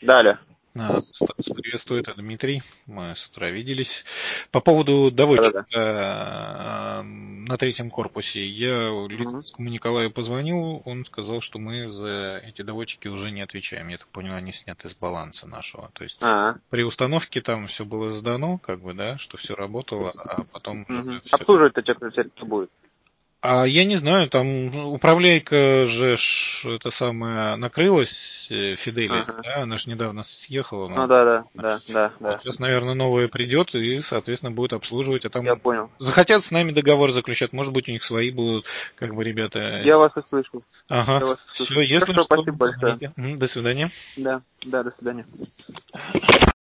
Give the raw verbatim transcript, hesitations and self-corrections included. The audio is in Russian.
Далее. А, Стас, приветствую, это Дмитрий. Мы с утра виделись. По поводу доводчика Да-да-да. на третьем корпусе. Я Литовскому Николаю позвонил, он сказал, что мы за эти доводчики уже не отвечаем. Я так понял, они сняты с баланса нашего. То есть А-а. при установке там все было сдано, как бы, да, что все работало, а потом уже Угу. все. Обслуживать-то что будет? А я не знаю, там управляйка же ж, это самое накрылась, э, Фидели, Ага. да, она же недавно съехала. Ну Ну, да, да, да, да, вот да. сейчас, наверное, новая придет и, соответственно, будет обслуживать, а Я там понял. захотят с нами договор заключать, может быть, у них свои будут, как бы, ребята. Я вас услышу. Ага, Я вас все, услышу. если Хорошо, что, спасибо большое. звоните. М, До свидания. Да, да, до свидания.